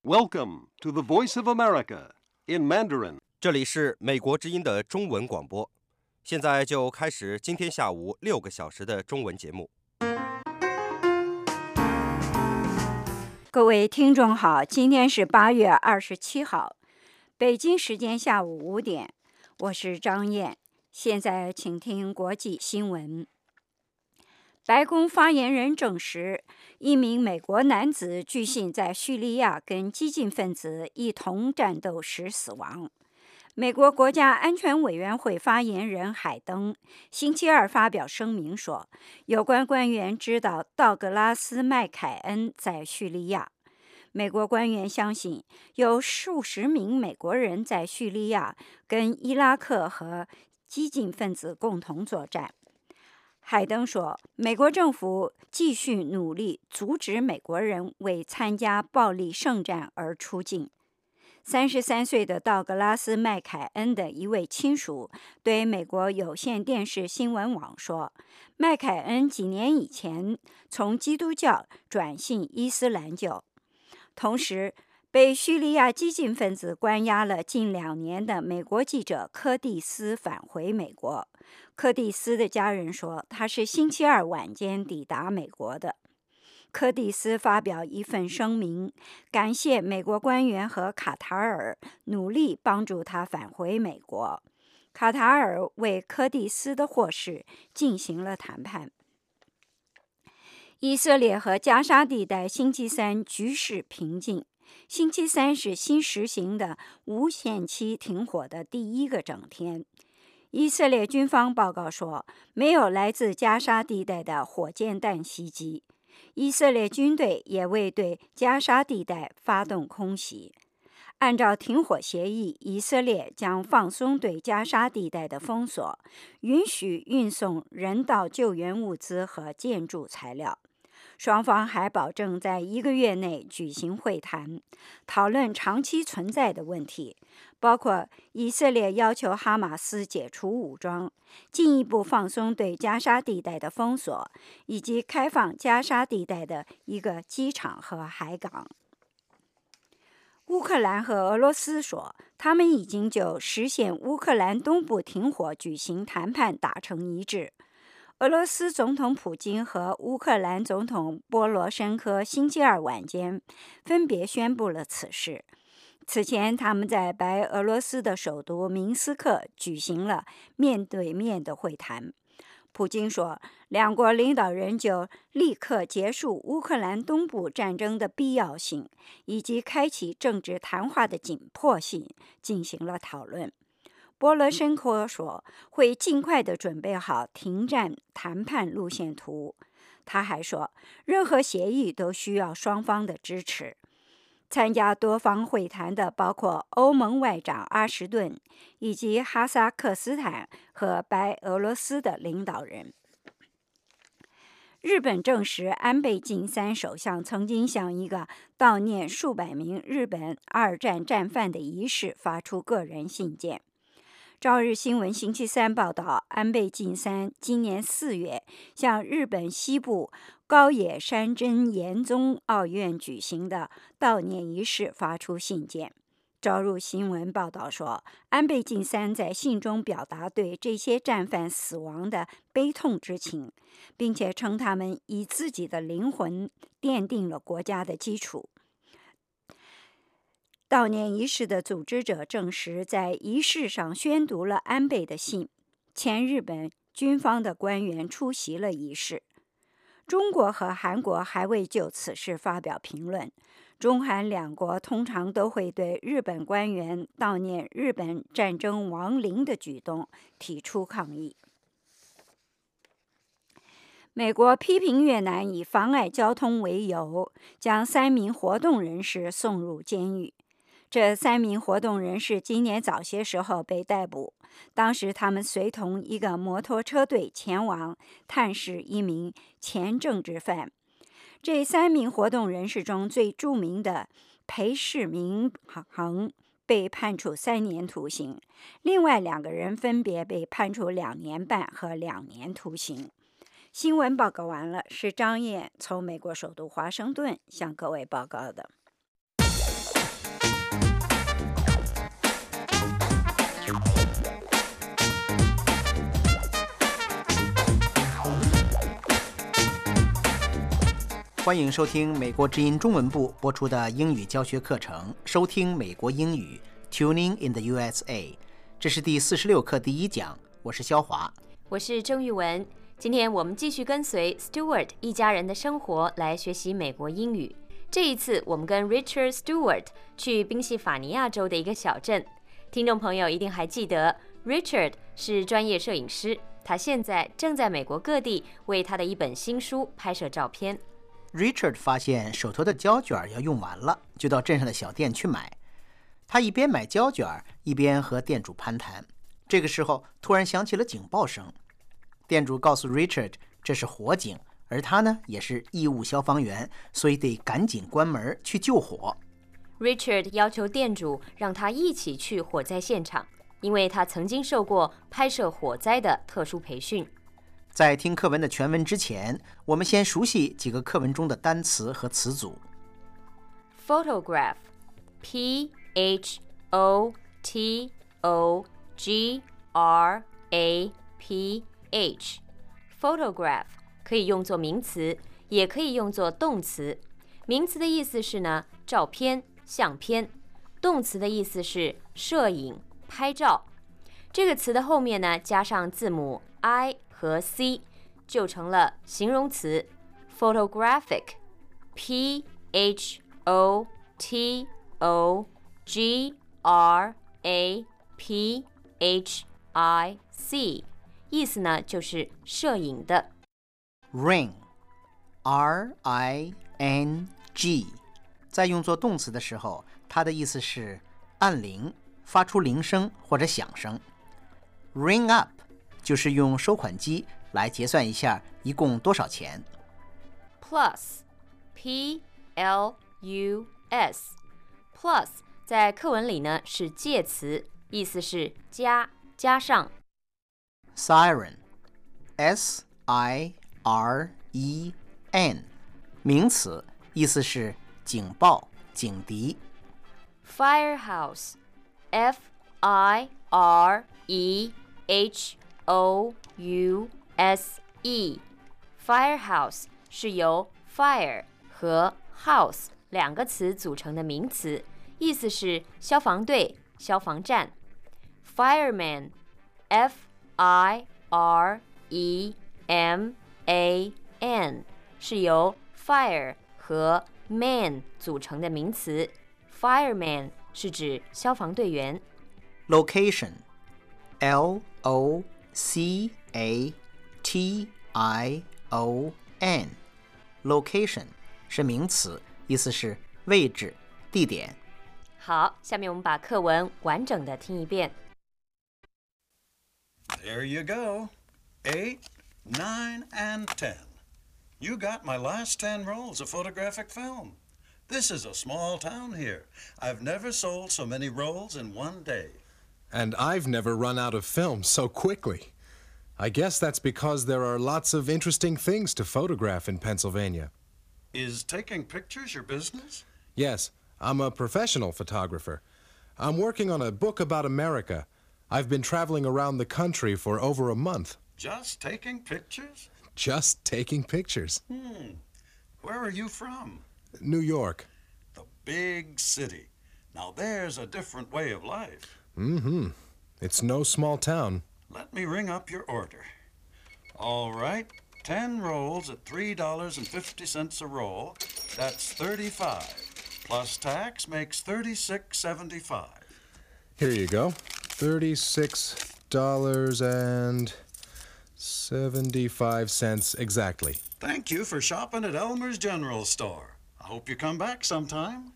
Welcome to the Voice of America in Mandarin. 这里是美国之音的中文广播，现在就开始今天下午6个小时的中文节目。 各位听众好，今天是8月27号，北京时间下午5点，我是张燕。现在请听国际新闻。白宫发言人证实，一名美国男子据信在叙利亚跟激进分子一同战斗时死亡。美国国家安全委员会发言人海登星期二发表声明说，有关官员知道道格拉斯·麦凯恩在叙利亚。美国官员相信有数十名美国人在叙利亚跟伊拉克和激进分子共同作战。海登说，美国政府继续努力阻止美国人为参加暴力圣战而出境。33岁的道格拉斯·麦凯恩的一位亲属对美国有线电视新闻网说，麦凯恩几年以前从基督教转信伊斯兰教，同时被叙利亚激进分子关押了近2年的美国记者柯蒂斯返回美国。柯蒂斯的家人说，他是星期二晚间抵达美国的。柯蒂斯发表一份声明，感谢美国官员和卡塔尔努力帮助他返回美国。卡塔尔为柯蒂斯的获释进行了谈判。以色列和加沙地带星期三局势平静。星期三是新实行的无限期停火的第一个整天。以色列军方报告说，没有来自加沙地带的火箭弹袭击。以色列军队也未对加沙地带发动空袭。按照停火协议，以色列将放松对加沙地带的封锁，允许运送人道救援物资和建筑材料。双方还保证在1个月内举行会谈，讨论长期存在的问题，包括以色列要求哈马斯解除武装，进一步放松对加沙地带的封锁，以及开放加沙地带的一个机场和海港。乌克兰和俄罗斯说，他们已经就实现乌克兰东部停火举行谈判达成一致。俄罗斯总统普京和乌克兰总统波罗申科星期二晚间分别宣布了此事。此前，他们在白俄罗斯的首都明斯克举行了面对面的会谈。普京说，两国领导人就立刻结束乌克兰东部战争的必要性，以及开启政治谈话的紧迫性进行了讨论。波罗申科说，会尽快地准备好停战谈判路线图。他还说，任何协议都需要双方的支持。参加多方会谈的包括欧盟外长阿什顿以及哈萨克斯坦和白俄罗斯的领导人。日本证实，安倍晋三首相曾经向一个悼念数百名日本2战战犯的仪式发出个人信件。朝日新闻星期三报道，安倍晋三今年4月向日本西部高野山真言宗奥院举行的悼念仪式发出信件。朝日新闻报道说，安倍晋三在信中表达对这些战犯死亡的悲痛之情，并且称他们以自己的灵魂奠定了国家的基础。悼念仪式的组织者证实，在仪式上宣读了安倍的信。前日本军方的官员出席了仪式。中国和韩国还未就此事发表评论。中韩两国通常都会对日本官员悼念日本战争亡灵的举动提出抗议。美国批评越南以妨碍交通为由，将3名活动人士送入监狱。这3名活动人士今年早些时候被逮捕，当时他们随同一个摩托车队前往探视一名前政治犯。这3名活动人士中最著名的裴世明恒被判处3年徒刑，另外2个人分别被判处2年半和2年徒刑。新闻报告完了，是张燕从美国首都华盛顿向各位报告的。 欢迎收听美国之音中文部播出的英语教学课程，收听美国英语 Tuning in the USA。 这是第46课第1讲，我是肖华， 我是郑玉文。今天我们继续跟随 Stewart 一家人的生活来学习美国英语。这一次我们跟 Richard Stewart 去宾夕法尼亚州的一个小镇。听众朋友一定还记得 Richard 是专业摄影师，他现在正在美国各地为他的一本新书拍摄照片。 Richard 发现手头的胶卷要用完了，就到镇上的小店去买。他一边买胶卷，一边和店主攀谈。这个时候，突然响起了警报声。店主告诉 Richard 这是火警，而他呢也是义务消防员，所以得赶紧关门去救火。 Richard 要求店主让他一起去火灾现场，因为他曾经受过拍摄火灾的特殊培训。 在听课文的全文之前，我们先熟悉几个课文中的单词和词组。 Photograph, P-H-O-T-O-G-R-A-P-H Photograph 可以用作名词，也可以用作动词。名词的意思是呢，照片、相片；动词的意思是摄影、拍照。这个词的后面呢，加上字母 I 和 C， 就成了形容词 photographic， P-H-O-T-O-G-R-A-P-H-I-C， 意思呢就是摄影的。 Ring, R-I-N-G， 在用作动词的时候，它的意思是按铃，发出铃声或者响声。Ring up 就是用收款机来结算一下一共多少钱。 Plus, P-L-U-S Plus 在课文里呢是介词，意思是加、加上。 Siren, S-I-R-E-N 名词，意思是警报、警笛。 Firehouse, F-I-R-E-H-O-U-S-E Firehouse 是由 fire 和 house 两个词组成的名词，意思是消防队、消防站。Fireman, F-I-R-E-M-A-N 是由 fire 和 man 组成的名词。Fireman 是指消防队员。 Location, L-O-C-A-T-I-O-N Location 是名词，意思是位置、地点。 好，下面我们把课文完整的听一遍。 There you go. 8, 9, and 10. You got my last 10 rolls of photographic film. This is a small town here. I've never sold so many rolls in one day. And I've never run out of film so quickly. I guess that's because there are lots of interesting things to photograph in Pennsylvania. Is taking pictures your business? Yes, I'm a professional photographer. I'm working on a book about America. I've been traveling around the country for over a month. Just taking pictures? Just taking pictures. Where are you from? New York. The big city. Now there's a different way of life. It's no small town. Let me ring up your order. All right, 10 rolls at $3.50 a roll. That's $35. Plus tax makes $36.75. Here you go. $36.75 exactly. Thank you for shopping at Elmer's General Store. I hope you come back sometime.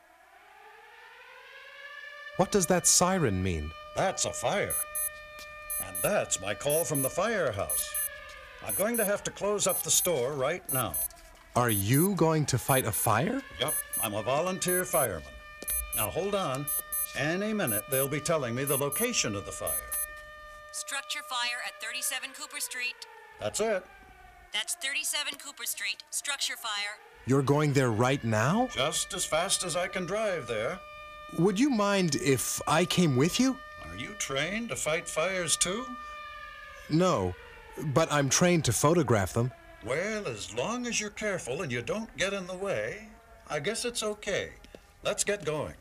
What does that siren mean? That's a fire. And that's my call from the firehouse. I'm going to have to close up the store right now. Are you going to fight a fire? Yep, I'm a volunteer fireman. Now hold on. Any minute they'll be telling me the location of the fire. Structure fire at 37 Cooper Street. That's it. That's 37 Cooper Street. Structure fire. You're going there right now? Just as fast as I can drive there. Would you mind if I came with you? Are you trained to fight fires too? No, but I'm trained to photograph them. Well, as long as you're careful and you don't get in the way, I guess it's okay. Let's get going.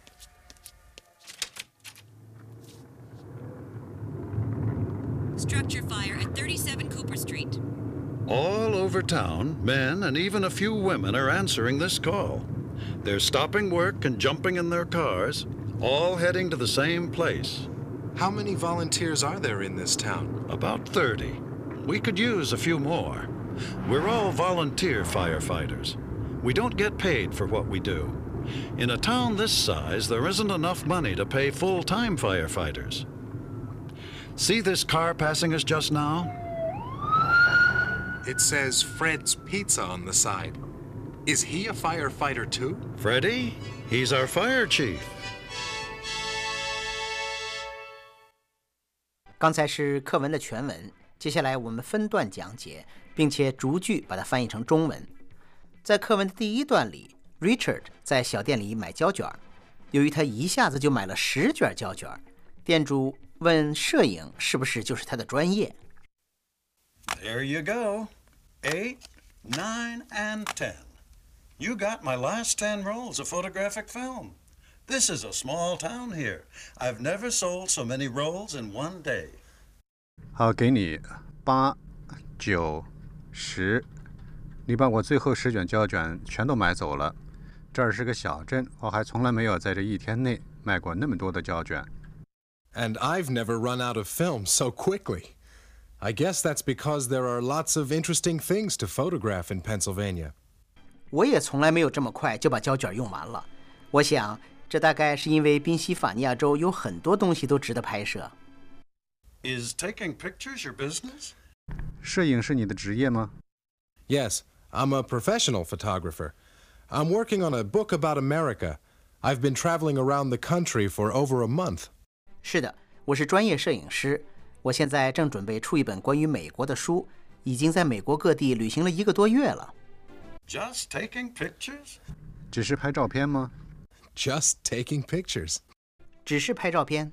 Structure fire at 37 Cooper Street. All over town, men and even a few women are answering this call. They're stopping work and jumping in their cars, all heading to the same place. How many volunteers are there in this town? About 30. We could use a few more. We're all volunteer firefighters. We don't get paid for what we do. In a town this size, there isn't enough money to pay full-time firefighters. See this car passing us just now? It says Fred's Pizza on the side. Is he a firefighter too? Freddie? He's our fire chief. 刚才是课文的全文，接下来我们分段讲解，并且逐句把它翻译成中文。在课文的第一段里 ，Richard 在小店里买胶卷，由于他一下子就买了10卷胶卷，店主问摄影是不是就是他的专业。 There you go. 8, 9, and 10. You got my last 10 rolls of photographic film. This is a small town here. I've never sold so many rolls in one day. 好，给你8、9、10。你把我最后10卷胶卷全都买走了。这儿是个小镇，我还从来没有在这1天内卖过那么多的胶卷。 And I've never run out of film so quickly. I guess that's because there are lots of interesting things to photograph in Pennsylvania. 我也从来没有这么快就把胶卷用完了。我想，这大概是因为宾夕法尼亚州有很多东西都值得拍摄。 Is taking pictures your business? 摄影是你的职业吗？ Yes, I'm a professional photographer. I'm working on a book about America. I've been traveling around the country for over a month. 是的，我是专业摄影师。我现在正准备出一本关于美国的书，已经在美国各地旅行了1个多月了。 Just taking pictures? 只是拍照片吗？ Just taking pictures. 只是拍照片。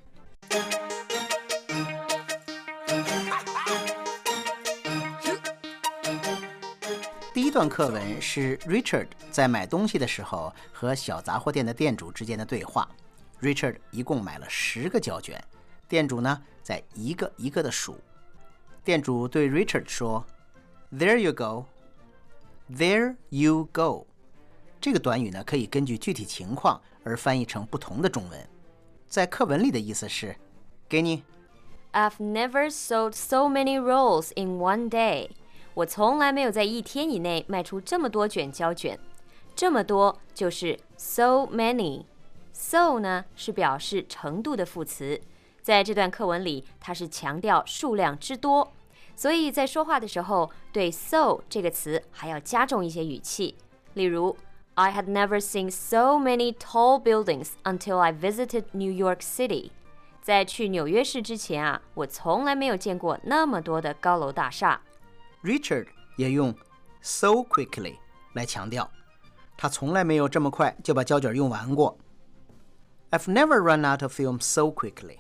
第一段课文是 Richard 在买东西的时候和小杂货店的店主之间的对话。Richard 一共买了10个胶卷，店主呢在一个一个的数。店主对 Richard 说 There you go. There you go. 这个短语呢可以根据具体情况而翻译成不同的中文。在课文里的意思是给你 I've never sold so many rolls in one day. 我从来没有在1天以内卖出这么多卷胶卷。这么多就是 so many。so 呢是表示程度的副词，在这段课文里它是强调数量之多，所以在说话的时候对 so 这个词还要加重一些语气。例如 I had never seen so many tall buildings until I visited New York City. 在去纽约市之前啊，我从来没有见过那么多的高楼大厦。 Richard 也用 so quickly 来强调，他从来没有这么快就把胶卷用完过。I've never run out of film so quickly.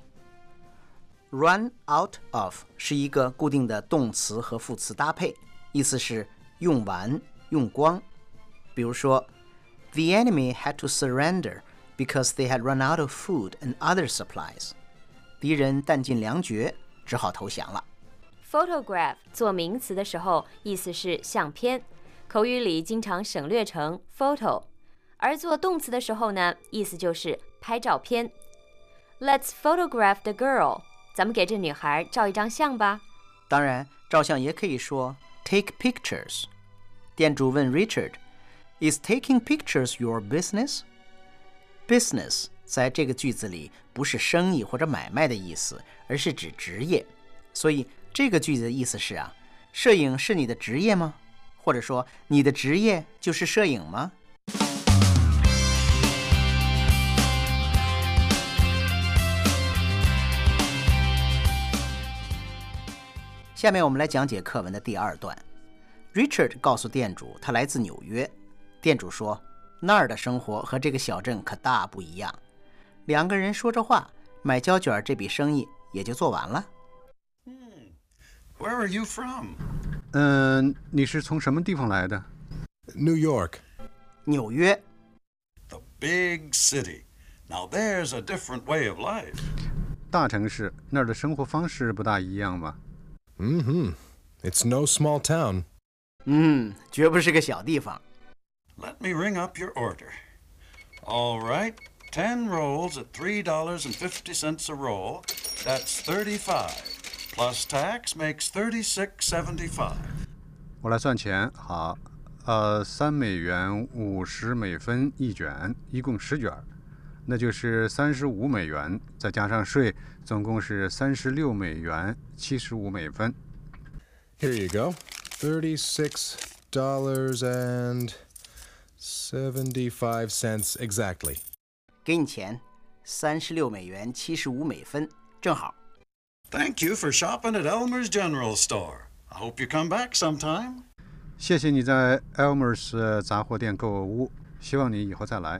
Run out of 是一个固定的动词和副词搭配，意思是用完、用光。比如说 The enemy had to surrender because they had run out of food and other supplies. 敌人弹尽粮绝，只好投降了。 Photograph 做名词的时候，意思是相片，口语里经常省略成 photo。而做动词的时候呢，意思就是拍照片。Let's photograph the girl. 咱们给这女孩照一张相吧。 当然，照相也可以说 take pictures. 店主问 Richard, Is taking pictures your business? Business 在这个句子里不是生意或者买卖的意思，而是指职业。所以这个句子的意思是啊，摄影是你的职业吗？或者说你的职业就是摄影吗？下面我们来讲解课文的第2段。Richard 告诉店主他来自纽约，店主说那儿的生活和这个小镇可大不一样。2个人说着话，买胶卷这笔生意也就做完了。 Where are you from? 你是从什么地方来的？ New York. 纽约。 The big city. Now there's a different way of life. 大城市，那儿的生活方式不大一样吗？ It's no small town. 绝不是个小地方。 Let me ring up your order. All right, 10 rolls at $3.50 a roll. That's 35. Plus tax makes $36.75. 我来算钱，好，3美元50美分一卷，一共10卷，那就是35美元，再加上税，总共是36美元75美分。 Here you go. $36.75 exactly. 给你钱，36美元75美分，正好。 Thank you for shopping at Elmer's General Store. I hope you come back sometime. 谢谢你在 Elmer's 杂货店购物，希望你以后再来。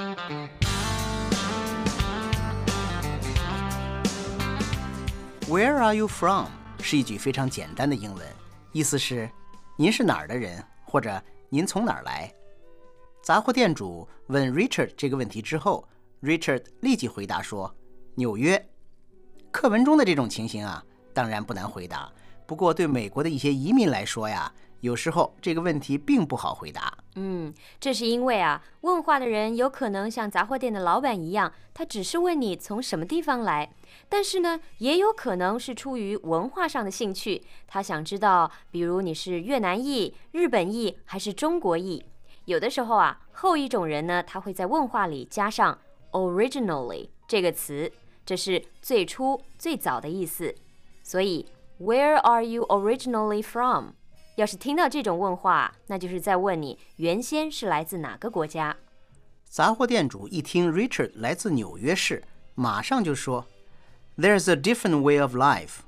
Where are you from? 是一句非常简单的英文，意思是您是哪儿的人，或者您从哪儿来。杂货店主问 Richard 这个问题之后 ，Richard 立即回答说：“纽约。”课文中的这种情形啊，当然不难回答。不过对美国的一些移民来说呀，有时候这个问题并不好回答。 这是因为啊，问话的人有可能像杂货店的老板一样，他只是问你从什么地方来，但是呢，也有可能是出于文化上的兴趣，他想知道，比如你是越南裔、日本裔还是中国裔。有的时候啊，后一种人呢，他会在问话里加上 originally 这个词，这是最初、最早的意思。所以 Where are you originally from？要是听到这种问话，那就是在问你原先是来自哪个国家。 杂货店主一听 Richard 来自纽约市，马上就说 There's a different way of life.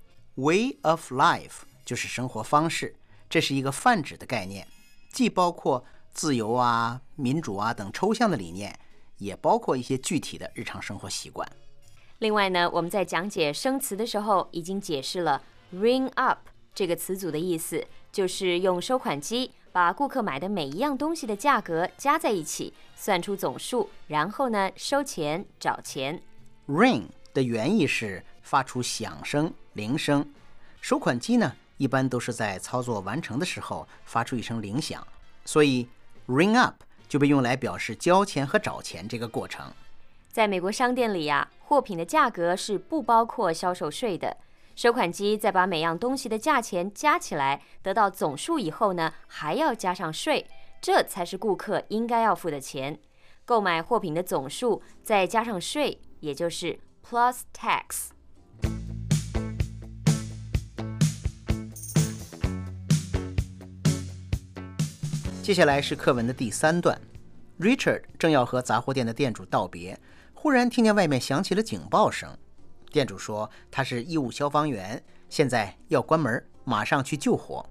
Way of life 就是生活方式，这是一个泛指的概念，既包括自由啊、民主啊等抽象的理念，也包括一些具体的日常生活习惯。 另外呢，我们在讲解生词的时候已经解释了 ring up 这个词组的意思，就是用收款机把顾客买的每一样东西的价格加在一起，算出总数，然后呢收钱找钱。 Ring 的原意是发出响声、铃声，收款机呢一般都是在操作完成的时候发出一声铃响，所以 ring up 就被用来表示交钱和找钱这个过程。 在美国商店里啊，货品的价格是不包括销售税的。收款机再把每样东西的价钱加起来，得到总数以后呢，还要加上税，这才是顾客应该要付的钱。购买货品的总数再加上税，也就是 plus tax。 接下来是课文的第3段。Richard 正要和杂货店的店主道别，忽然听见外面响起了警报声。店主说他是义务消防员，现在要关门，马上去救火。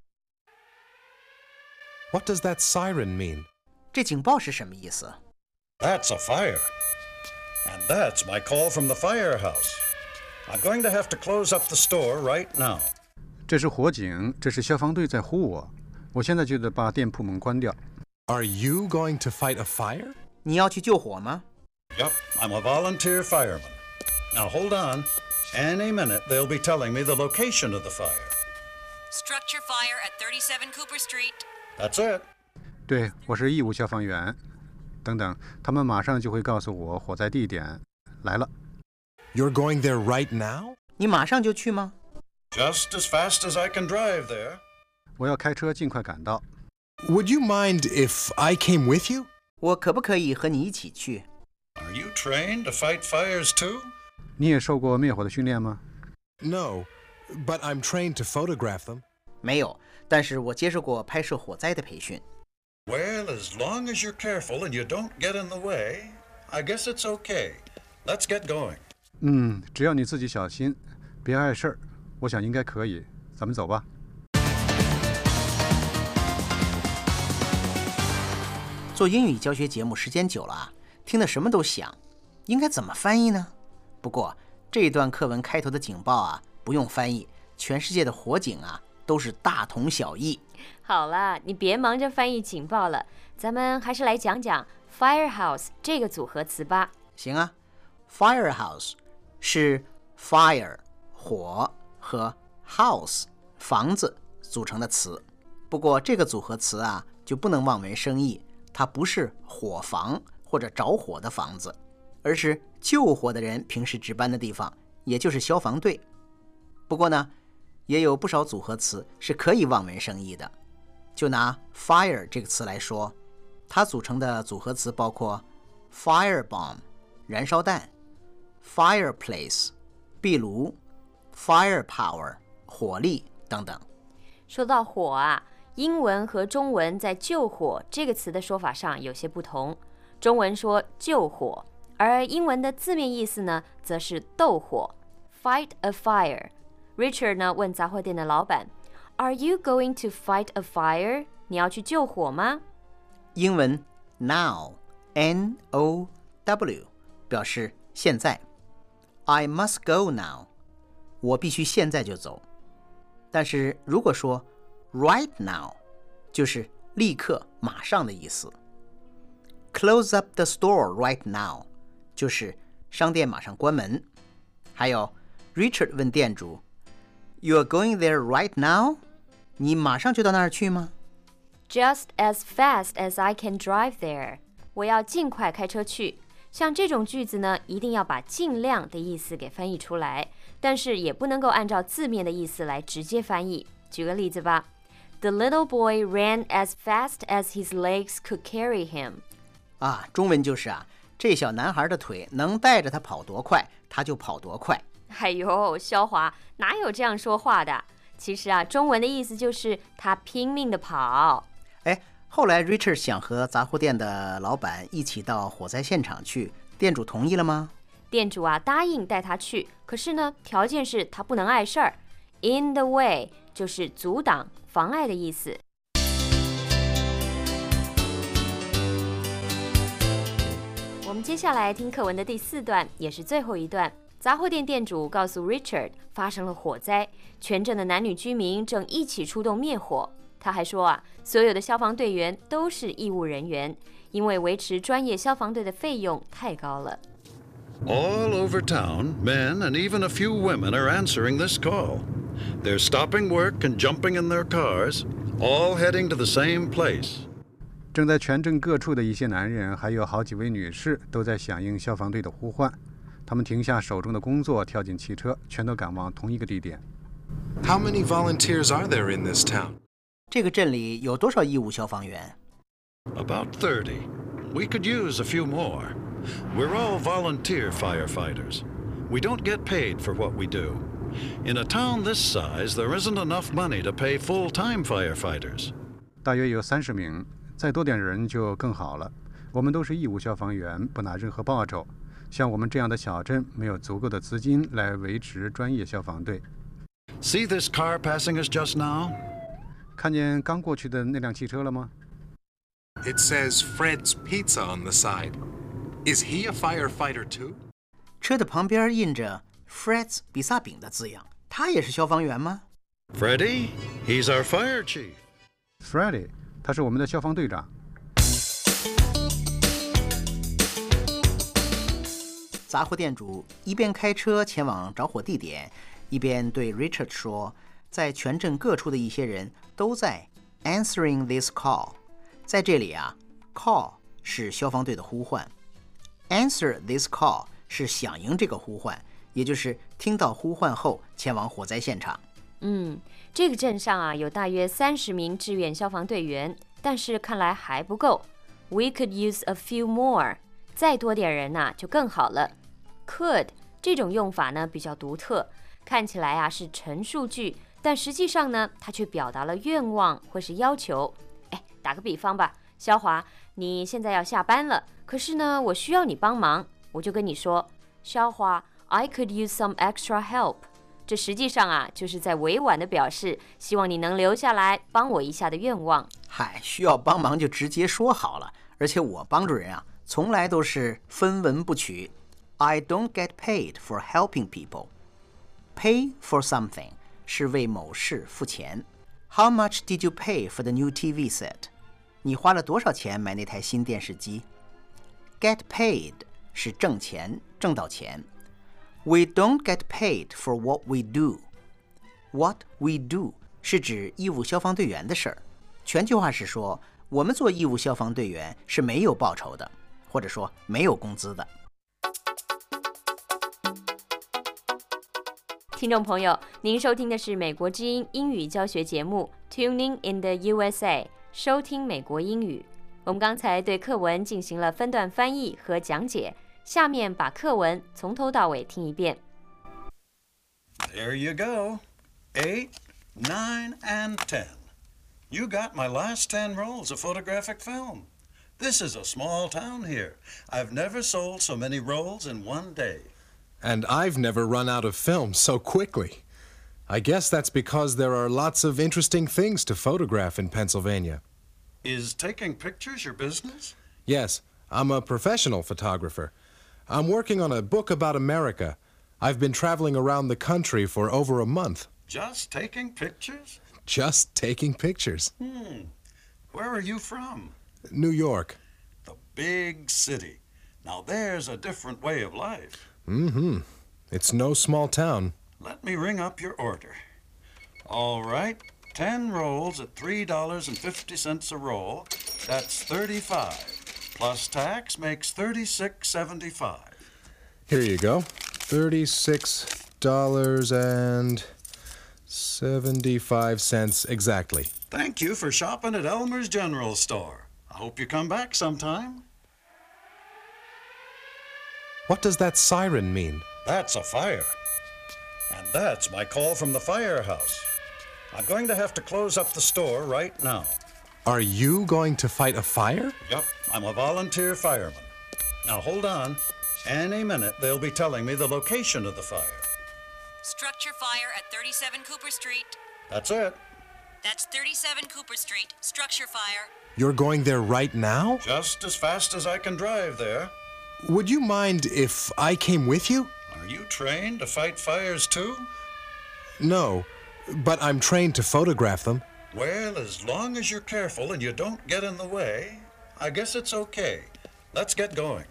What does that siren mean? 这警报是什么意思？ That's a fire. And that's my call from the firehouse. I'm going to have to close up the store right now. 这是火警，这是消防队在呼我，我现在就得把店铺门关掉。 Are you going to fight a fire? 你要去救火吗？ Yup, I'm a volunteer fireman. Now hold on. Any minute they'll be telling me the location of the fire. Structure fire at 37 Cooper Street. That's it. 对，我是义务消防员。等等，他们马上就会告诉我火灾地点。来了。 You're going there right now? 你马上就去吗？ Just as fast as I can drive there. 我要开车尽快赶到。 Would you mind if I came with you? 我可不可以和你一起去？ Are you trained to fight fires too? 你也受过灭火的训练吗？ No, but I'm trained to photograph them. 没有，但是我接受过拍摄火灾的培训。 Well, as long as you're careful and you don't get in the way, I guess it's okay. Let's get going. 只要你自己小心，别碍事儿，我想应该可以。咱们走吧。 做英语教学节目时间久了啊，听得什么都想，应该怎么翻译呢？不过这一段课文开头的警报啊，不用翻译，全世界的火警啊都是大同小异。 好了，你别忙着翻译警报了，咱们还是来讲讲 firehouse 这个组合词吧。 行啊， firehouse 是 fire 火和 house 房子组成的词。不过这个组合词啊，就不能望文生义，它不是火房或者着火的房子，而是救火的人平时值班的地方，也就是消防队。不过呢，也有不少组合词是可以望文生义的。就拿 fire 这个词来说，它组成的组合词包括 firebomb 燃烧弹， fireplace 壁炉， firepower 火力等等。 说到火啊，英文和中文在救火这个词的说法上有些不同。中文说救火，而英文的字面意思呢，则是斗火 fight a fire。Richard 呢问杂货店的老板 Are you going to fight a fire? 你要去救火吗？ 英文 now N-O-W 表示现在。 I must go now 我必须现在就走。但是如果说 right now 就是立刻马上的意思。 Close up the store right now 就是商店马上关门。还有 Richard 问店主You're going there right now? 你马上就到那儿去吗？ Just as fast as I can drive there. 我要尽快开车去。像这种句子呢，一定要把尽量的意思给翻译出来，但是也不能够按照字面的意思来直接翻译。举个例子吧。The little boy ran as fast as his legs could carry him. 中文就是这小男孩的腿能带着他跑多快，他就跑多快。 哎呦，肖华，哪有这样说话的？其实中文的意思就是他拼命的跑。 后来 Richard 想和杂货店的老板一起到火灾现场去，店主同意了吗？ 店主答应带他去，可是呢，条件是他不能碍事儿。In the way 就是阻挡、妨碍的意思。我们接下来听课文的第4段，也是最后一段。杂货店店主告诉 Richard 发生了火灾，全镇的男女居民正一起出动灭火。他还说所有的消防队员都是义务人员，因为维持专业消防队的费用太高了。 All over town, men and even a few women are answering this call. They're stopping work and jumping in their cars, all heading to the same place. 正在全镇各处的一些男人，还有好几位女士，都在响应消防队的呼唤。他们停下手中的工作，跳进汽车，全都赶往同一个地点。 How many volunteers are there in this town? 这个镇里有多少义务消防员？ About 30. We could use a few more. We're all volunteer firefighters. We don't get paid for what we do. In a town this size, there isn't enough money to pay full-time firefighters. 大约有30名，再多点人就更好了。我们都是义务消防员，不拿任何报酬。像我们这样的小镇，没有足够的资金来维持专业消防队。 See this car passing us just now? 看见刚过去的那辆汽车了吗？ It says Fred's Pizza on the side. Is he a firefighter too? 车的旁边印着 Fred's 比萨饼的字样，他也是消防员吗？ Freddie? He's our fire chief. Freddie， 他是我们的消防队长。 杂货店主一边开车前往着火地点，一边对 Richard 说，在全镇各处的一些人都在 answering this call。 在这里call 是消防队的呼唤， answer this call 是响应这个呼唤，也就是听到呼唤后前往火灾现场。 这个镇上有大约30名志愿消防队员，但是看来还不够。We could use a few more， 再多点人就更好了。Could 这种用法呢比较独特，看起来是陈述句，但实际上呢它却表达了愿望或是要求。打个比方吧，肖华，你现在要下班了，可是呢我需要你帮忙，我就跟你说，肖华 I could use some extra help。 这实际上就是在委婉的表示希望你能留下来帮我一下的愿望。 需要帮忙就直接说好了，而且我帮助人从来都是分文不取。 I don't get paid for helping people. Pay for something 是为某事付钱， How much did you pay for the new TV set? 你花了多少钱买那台新电视机？ Get paid 是挣钱，挣到钱。We don't get paid for what we do. What we do 是指义务消防队员的事儿。全句话是说，我们做义务消防队员是没有报酬的，或者说没有工资的。 听众朋友，您收听的是美国之音英语教学节目 Tuning in the USA， 收听美国英语。我们刚才对课文进行了分段翻译和讲解，下面把课文从头到尾听一遍。 There you go. 8, 9, and 10. You got my last 10 rolls of photographic film. This is a small town here. I've never sold so many rolls in one day. And I've never run out of film so quickly. I guess that's because there are lots of interesting things to photograph in Pennsylvania. Is taking pictures your business? Yes, I'm a professional photographer. I'm working on a book about America. I've been traveling around the country for over a month. Just taking pictures? Just taking pictures. Where are you from? New York. The big city. Now there's a different way of life. It's no small town. Let me ring up your order. All right, 10 rolls at $3.50 a roll. That's $35. Plus tax makes $36.75. Here you go. $36.75 exactly. Thank you for shopping at Elmer's General Store. I hope you come back sometime. What does that siren mean? That's a fire. And that's my call from the firehouse. I'm going to have to close up the store right now. Are you going to fight a fire? Yep, I'm a volunteer fireman. Now hold on. Any minute they'll be telling me the location of the fire. Structure fire at 37 Cooper Street. That's it. That's 37 Cooper Street. Structure fire. You're going there right now? Just as fast as I can drive there. Would you mind if I came with you? Are you trained to fight fires too? No, but I'm trained to photograph them. Well, as long as you're careful and you don't get in the way, I guess it's okay. Let's get going.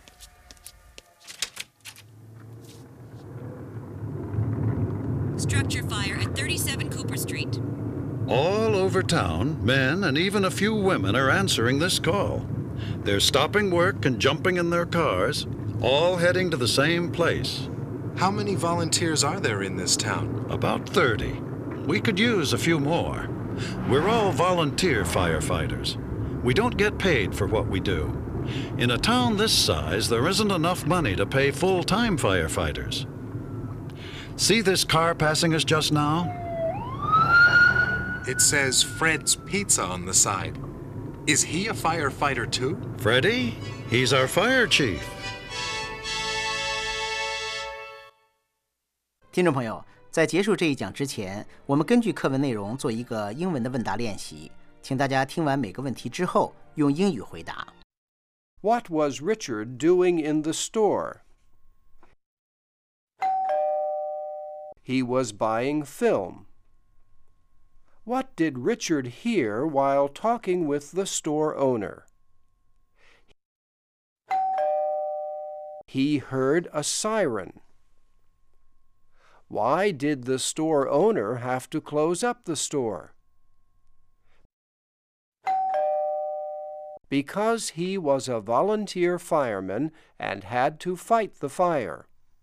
Structure fire at 37 Cooper Street. All over town, men and even a few women are answering this call. They're stopping work and jumping in their cars, all heading to the same place. How many volunteers are there in this town? About 30. We could use a few more. We're all volunteer firefighters. We don't get paid for what we do. In a town this size, there isn't enough money to pay full-time firefighters. See this car passing us just now? It says Fred's Pizza on the side. Is he a firefighter too? Freddie? He's our fire chief. 听众朋友，在结束这一讲之前，我们根据课文内容做一个英文的问答练习，请大家听完每个问题之后，用英语回答。 What was Richard doing in the store? He was buying film. What did Richard hear while talking with the store owner? He heard a siren. Why did the store owner have to close up the store? Because he was a volunteer fireman and had to fight the fire.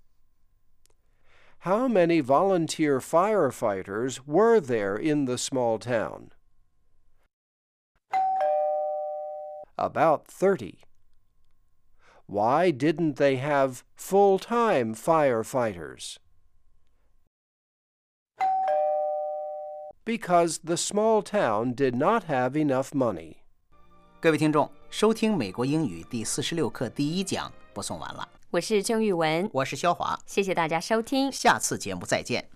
How many volunteer firefighters were there in the small town? About 30. Why didn't they have full-time firefighters? Because the small town did not have enough money. 各位听众，收听美国英语第46课第1讲播送完了。 我是郑玉文， 我是肖华， 谢谢大家收听， 下次节目再见。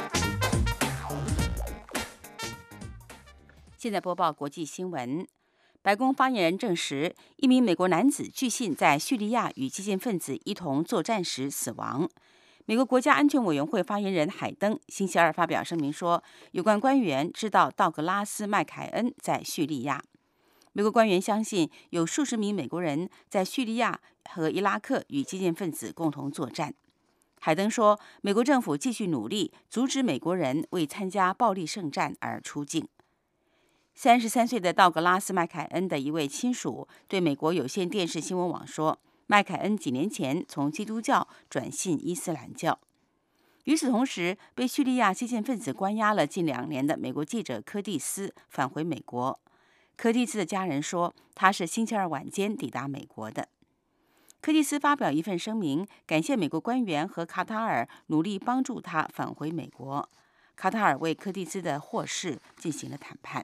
现在播报国际新闻。 白宫发言人证实，一名美国男子据信在叙利亚与激进分子一同作战时死亡。美国国家安全委员会发言人海登星期二发表声明说，有关官员知道道格拉斯·麦凯恩在叙利亚。美国官员相信有数十名美国人在叙利亚和伊拉克与激进分子共同作战。海登说，美国政府继续努力阻止美国人为参加暴力圣战而出境。33岁的道格拉斯·麦凯恩的一位亲属对美国有线电视新闻网说，麦凯恩几年前从基督教转信伊斯兰教。与此同时，被叙利亚激进分子关押了近2年的美国记者柯蒂斯返回美国。柯蒂斯的家人说，他是星期二晚间抵达美国的。柯蒂斯发表一份声明，感谢美国官员和卡塔尔努力帮助他返回美国。卡塔尔为柯蒂斯的获释进行了谈判。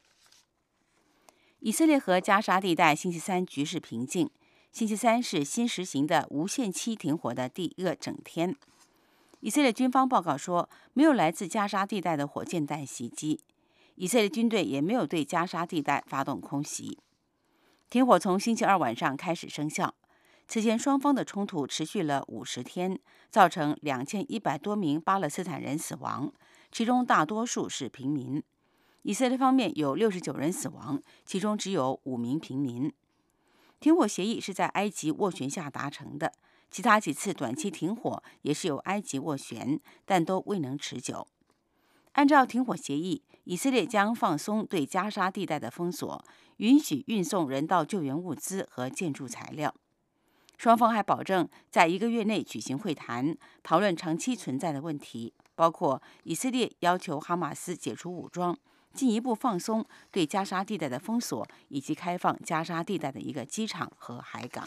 以色列和加沙地带星期三局势平静。星期三是新实行的无限期停火的第一个整天。以色列军方报告说，没有来自加沙地带的火箭弹袭击。以色列军队也没有对加沙地带发动空袭。停火从星期二晚上开始生效。此前双方的冲突持续了50天，造成2100多名巴勒斯坦人死亡，其中大多数是平民。以色列方面有69人死亡，其中只有5名平民。停火协议是在埃及斡旋下达成的，其他几次短期停火也是由埃及斡旋，但都未能持久。按照停火协议，以色列将放松对加沙地带的封锁，允许运送人道救援物资和建筑材料。双方还保证在1个月内举行会谈，讨论长期存在的问题，包括以色列要求哈马斯解除武装，进一步放松对加沙地带的封锁，以及开放加沙地带的一个机场和海港。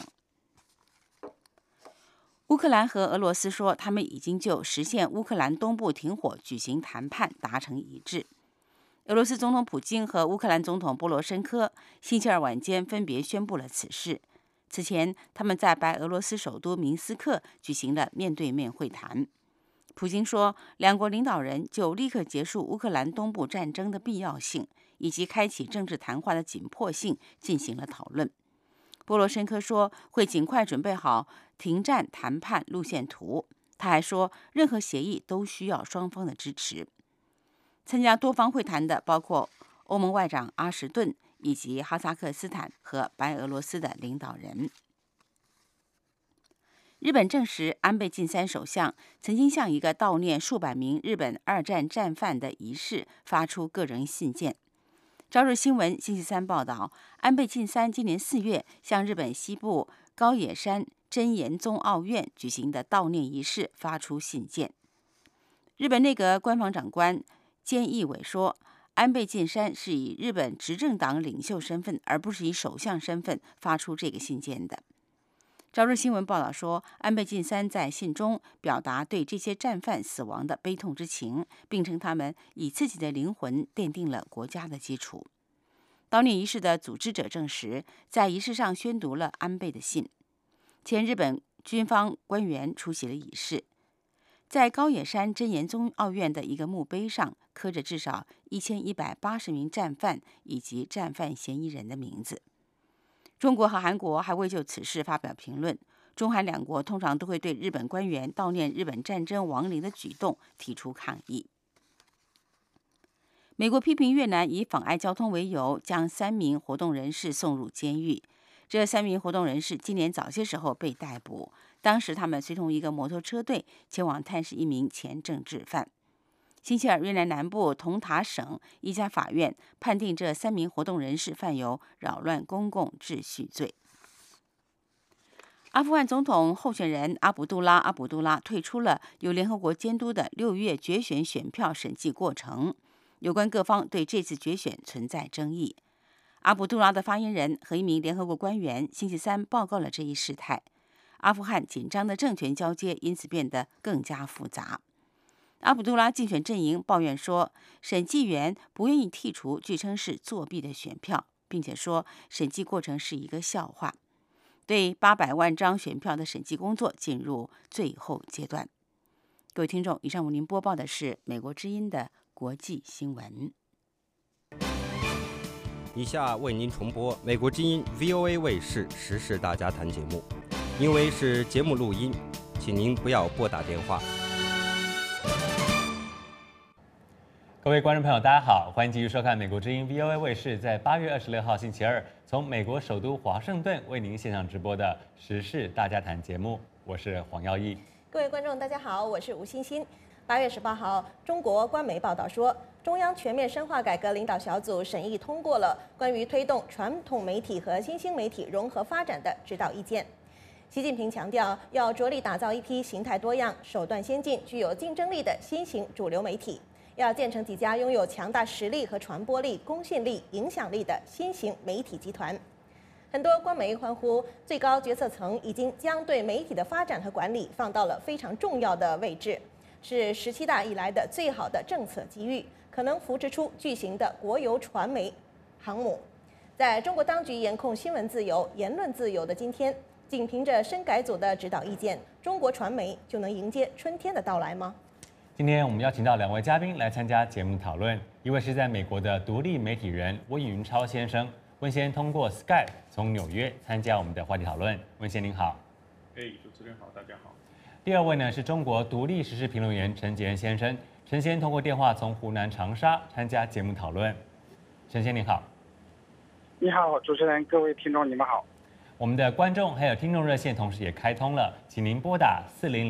乌克兰和俄罗斯说，他们已经就实现乌克兰东部停火举行谈判达成一致。俄罗斯总统普京和乌克兰总统波罗申科星期二晚间分别宣布了此事。此前，他们在白俄罗斯首都明斯克举行了面对面会谈。普京说，两国领导人就立刻结束乌克兰东部战争的必要性，以及开启政治谈话的紧迫性进行了讨论。波罗申科说，会尽快准备好停战谈判路线图。他还说，任何协议都需要双方的支持。参加多方会谈的包括欧盟外长阿什顿以及哈萨克斯坦和白俄罗斯的领导人。日本证实，安倍晋三首相曾经向一个悼念数百名日本2战战犯的仪式发出个人信件。朝日新闻星期三报道，安倍晋三今年4月向日本西部高野山真言宗奥院举行的悼念仪式发出信件。日本内阁官房长官菅义伟说，安倍晋三是以日本执政党领袖身份，而不是以首相身份发出这个信件的。朝日新闻报道说，安倍晋三在信中表达对这些战犯死亡的悲痛之情，并称他们以自己的灵魂奠定了国家的基础。悼念仪式的组织者证实，在仪式上宣读了安倍的信。前日本军方官员出席了仪式。在高野山真言宗奥院的一个墓碑上，刻着至少1180名战犯以及战犯嫌疑人的名字。中国和韩国还未就此事发表评论。中韩两国通常都会对日本官员悼念日本战争亡灵的举动提出抗议。美国批评越南以妨碍交通为由，将3名活动人士送入监狱。这3名活动人士今年早些时候被逮捕，当时他们随同一个摩托车队前往探视一名前政治犯。星期二，越南南部同塔省一家法院判定这3名活动人士犯有扰乱公共秩序罪。阿富汗总统候选人阿卜杜拉退出了由联合国监督的6月决选选票审计过程，有关各方对这次决选存在争议。阿卜杜拉的发言人和一名联合国官员星期三报告了这一事态。阿富汗紧张的政权交接因此变得更加复杂。阿卜杜拉竞选阵营抱怨说，审计员不愿意剔除据称是作弊的选票，并且说审计过程是一个笑话。对800万张选票的审计工作进入最后阶段。各位听众，以上为您播报的是美国之音的国际新闻。 以下为您重播美国之音 VOA 卫视时事大家谈节目，因为是节目录音，请您不要拨打电话。 各位观众朋友，大家好，欢迎继续收看美国之音 VOA 卫视在8月26号星期二从美国首都华盛顿为您现场直播的时事大家谈节目，我是黄耀义。 各位观众，大家好，我是吴欣欣。8月18号，中国官媒报道说，中央全面深化改革领导小组审议通过了关于推动传统媒体和新兴媒体融合发展的指导意见。习近平强调，要着力打造一批形态多样、手段先进、具有竞争力的新型主流媒体，要建成几家拥有强大实力和传播力、公信力、影响力的新型媒体集团。很多官媒欢呼，最高决策层已经将对媒体的发展和管理放到了非常重要的位置，是17大以来的最好的政策机遇，可能扶植出巨型的国有传媒航母。在中国当局严控新闻自由、言论自由的今天，仅凭着深改组的指导意见，中国传媒就能迎接春天的到来吗？ 今天我们邀请到2位嘉宾来参加节目讨论，一位是在美国的独立媒体人温云超先生。温先通过 Skype 从纽约参加我们的话题讨论。温先您好。 主持人好，大家好。 第2位呢是中国独立时事评论员陈杰恩先生。陈先通过电话从湖南长沙参加节目讨论。陈先您好。 你好，主持人，各位听众，你们好。 我们的观众还有听众热线同时也开通了，请您拨打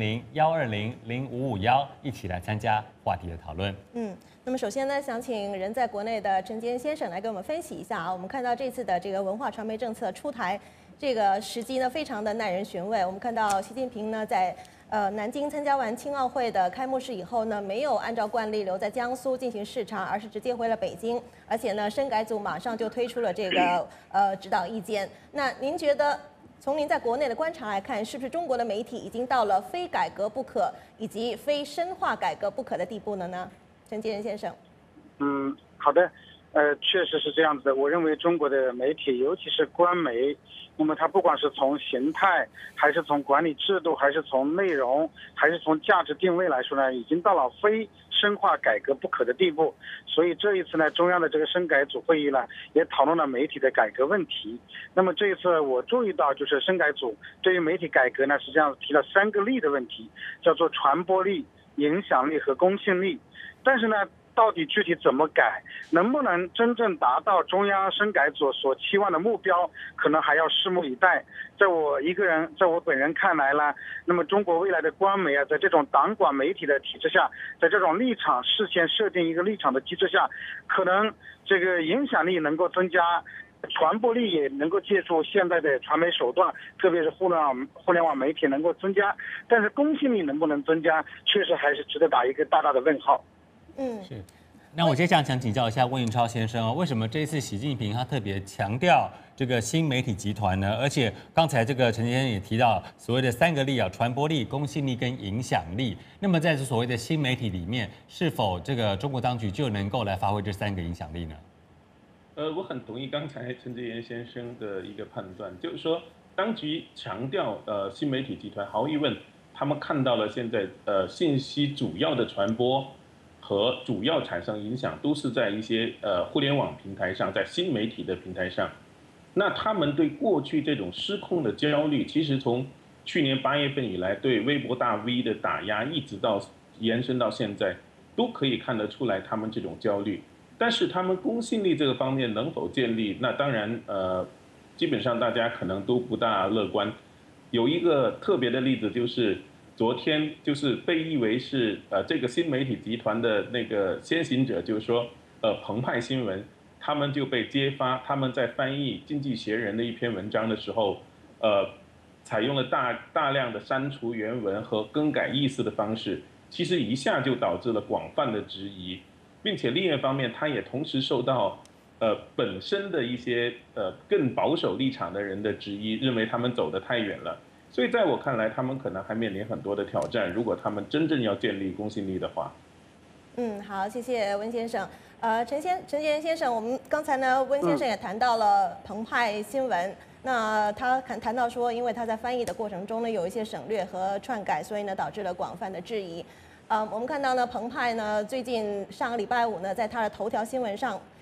400-120-0551一起来参加话题的讨论。 那么首先呢，想请人在国内的陈杰恩先生来给我们分析一下啊。我们看到这次的这个文化传媒政策出台，这个时机呢非常的耐人寻味。我们看到习近平呢在南京参加完青奥会的开幕式以后呢，没有按照惯例留在江苏进行视察，而是直接回了北京，而且呢，深改组马上就推出了这个指导意见。那您觉得，从您在国内的观察来看，是不是中国的媒体已经到了非改革不可以及非深化改革不可的地步了呢？陈杰恩先生。 好的，确实是这样子的。我认为中国的媒体，尤其是官媒，那么它不管是从形态，还是从管理制度，还是从内容，还是从价值定位来说呢，已经到了非深化改革不可的地步。所以这一次呢，中央的这个深改组会议呢，也讨论了媒体的改革问题。那么这一次我注意到，就是深改组对于媒体改革呢，实际上提了3个力的问题，叫做传播力、影响力和公信力。但是呢，到底具体怎么改，能不能真正达到中央深改组所期望的目标，可能还要拭目以待。在我本人看来呢，那么中国未来的官媒啊，在这种党管媒体的体制下，在这种立场事先设定一个立场的机制下，可能这个影响力能够增加，传播力也能够借助现在的传媒手段，特别是互联网媒体能够增加，但是公信力能不能增加，确实还是值得打一个大大的问号。 是。那我接下来想请教一下温云超先生为什么这一次习近平他特别强调这个新媒体集团呢？而且刚才这个陈先生也提到所谓的3个力啊，传播力、公信力跟影响力。那么在这所谓的新媒体里面，是否这个中国当局就能够来发挥这3个影响力呢？ 我很同意刚才陈杰恩先生的一个判断，就是说当局强调新媒体集团，毫无疑问，他们看到了现在信息主要的传播和主要产生影响都是在一些互联网平台上，在新媒体的平台上。那他们对过去这种失控的焦虑，其实从去年8月份以来对微博大 V 的打压，一直到延伸到现在，都可以看得出来他们这种焦虑。但是他们公信力这个方面能否建立，那当然基本上大家可能都不大乐观。有一个特别的例子就是昨天就是被誉为是这个新媒体集团的那个先行者，就是说澎湃新闻，他们就被揭发他们在翻译《经济学人》的一篇文章的时候，采用了大量的删除原文和更改意思的方式，其实一下就导致了广泛的质疑，并且另一方面，他也同时受到本身的一些更保守立场的人的质疑，认为他们走得太远了。所以在我看来，他们可能还面临很多的挑战，如果他们真正要建立公信力的话。 好，谢谢温先生。陈杰恩先生，我们刚才呢，温先生也谈到了澎湃新闻。那他谈到说，因为他在翻译的过程中呢，有一些省略和篡改，所以呢，导致了广泛的质疑。我们看到呢，澎湃呢，最近上个礼拜五呢，在他的头条新闻上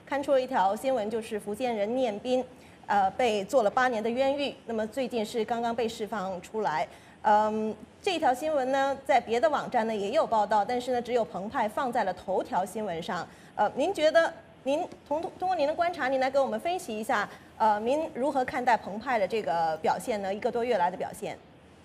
看出了一条新闻，就是福建人念斌，被坐了8年的冤狱，那么最近是刚刚被释放出来。这条新闻呢，在别的网站呢也有报道，但是呢，只有澎湃放在了头条新闻上。您觉得，您通过您的观察，您来给我们分析一下，您如何看待澎湃的这个表现呢？1个多月来的表现？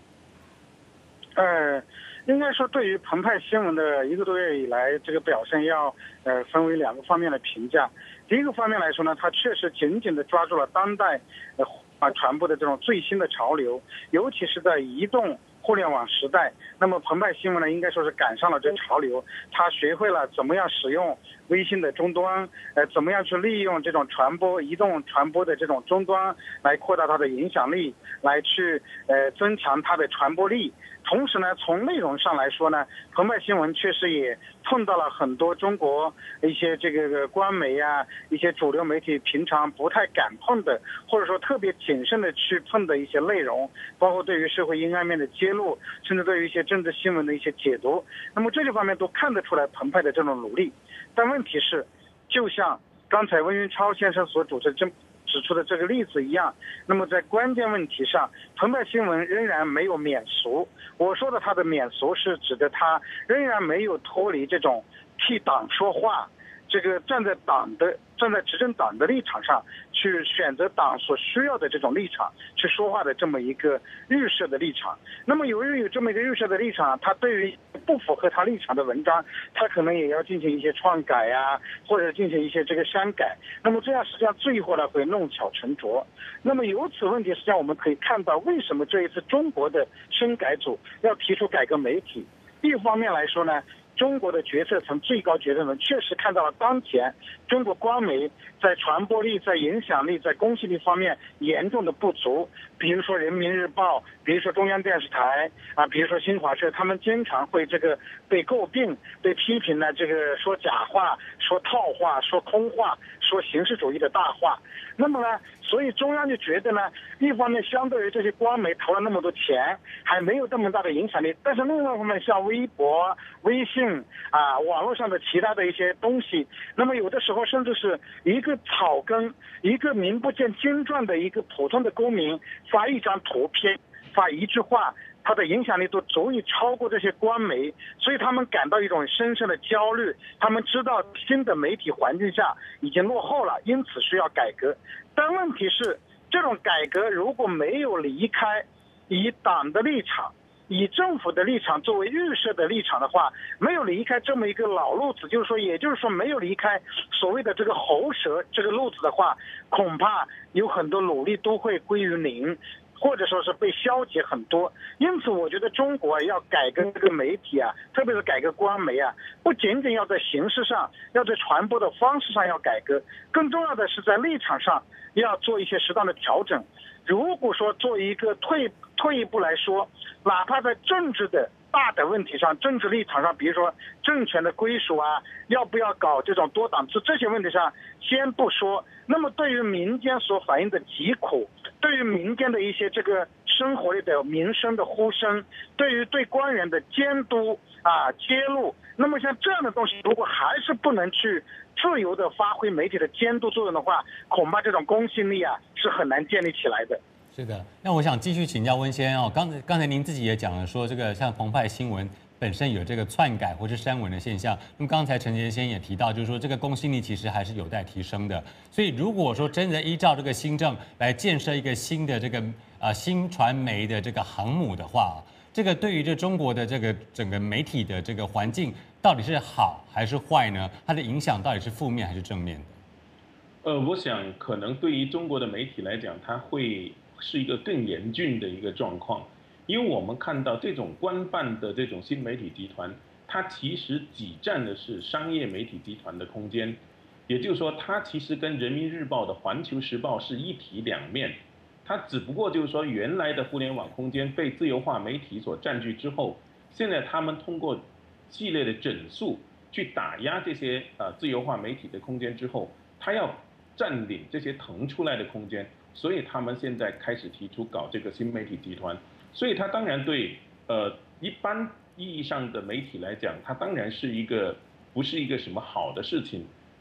应该说，对于澎湃新闻的1个多月以来这个表现，要分为2个方面的评价。第一个方面来说呢，它确实紧紧地抓住了当代传播的这种最新的潮流，尤其是在移动互联网时代。那么澎湃新闻呢，应该说是赶上了这潮流，它学会了怎么样使用微信的终端，怎么样去利用这种移动传播的这种终端来扩大它的影响力，来去增强它的传播力。同时呢，从内容上来说呢，澎湃新闻确实也碰到了很多中国一些这个官媒啊，一些主流媒体平常不太敢碰的，或者说特别谨慎的去碰的一些内容，包括对于社会阴暗面的揭露，甚至对于一些政治新闻的一些解读。那么这些方面都看得出来澎湃的这种努力。但问题是，就像刚才温云超先生所指出的这个例子一样，那么在关键问题上，澎湃新闻仍然没有免俗。我说的它的免俗是指的它仍然没有脱离这种替党说话，这个站在执政党的立场上去选择党所需要的这种立场去说话的这么一个预设的立场。那么由于有这么一个预设的立场，他对于不符合他立场的文章，他可能也要进行一些篡改啊，或者进行一些这个删改。那么这样实际上最后呢会弄巧成拙。那么由此问题，实际上我们可以看到，为什么这一次中国的深改组要提出改革媒体。一方面来说呢，中国的决策层最高决策层确实看到了当前中国官媒在传播力、在影响力、在公信力方面严重的不足。比如说人民日报，比如说中央电视台啊，比如说新华社，他们经常会这个被诟病、被批评呢，这个说假话、说套话、说空话、说形式主义的大话。那么呢，所以中央就觉得呢，一方面相对于这些官媒投了那么多钱，还没有这么大的影响力，但是另外一方面像微博、微信啊，网络上的其他的一些东西，那么有的时候甚至是一个草根、一个名不见经传的一个普通的公民发一张图片、发一句话，它的影响力都足以超过这些官媒，所以他们感到一种深深的焦虑。他们知道新的媒体环境下已经落后了，因此需要改革。但问题是，这种改革如果没有离开以党的立场、以政府的立场作为预设的立场的话，没有离开这么一个老路子，也就是说没有离开所谓的这个喉舌这个路子的话，恐怕有很多努力都会归于零，或者说是被消解很多。因此我觉得中国要改革这个媒体啊，特别是改革官媒啊，不仅仅要在形式上，要在传播的方式上要改革，更重要的是在立场上要做一些适当的调整。如果说做一个退一步来说，哪怕在政治的大的问题上、政治立场上，比如说政权的归属啊，要不要搞这种多党制这些问题上先不说，那么对于民间所反映的疾苦，对于民间的一些这个生活里的民生的呼声，对于对官员的监督啊揭露，那么像这样的东西如果还是不能去自由的发挥媒体的监督作用的话，恐怕这种公信力啊是很难建立起来的。 是的，那我想继续请教温先生哦。刚才您自己也讲了说，这个像澎湃新闻本身有这个篡改或是删文的现象。那么刚才陈杰先生也提到，就是说这个公信力其实还是有待提升的。所以如果说真的依照这个新政来建设一个新的这个新传媒的这个航母的话，这个对于这中国的这个整个媒体的这个环境到底是好还是坏呢？它的影响到底是负面还是正面的？ 我想可能对于中国的媒体来讲，它会是一个更严峻的一个状况，因为我们看到这种官办的这种新媒体集团，它其实挤占的是商业媒体集团的空间，也就是说，它其实跟人民日报的环球时报是一体两面，它只不过就是说原来的互联网空间被自由化媒体所占据之后，现在他们通过系列的整肃去打压这些自由化媒体的空间之后，它要占领这些腾出来的空间。所以他们现在开始提出搞这个新媒体集团，所以它当然对一般意义上的媒体来讲，它当然是不是一个什么好的事情。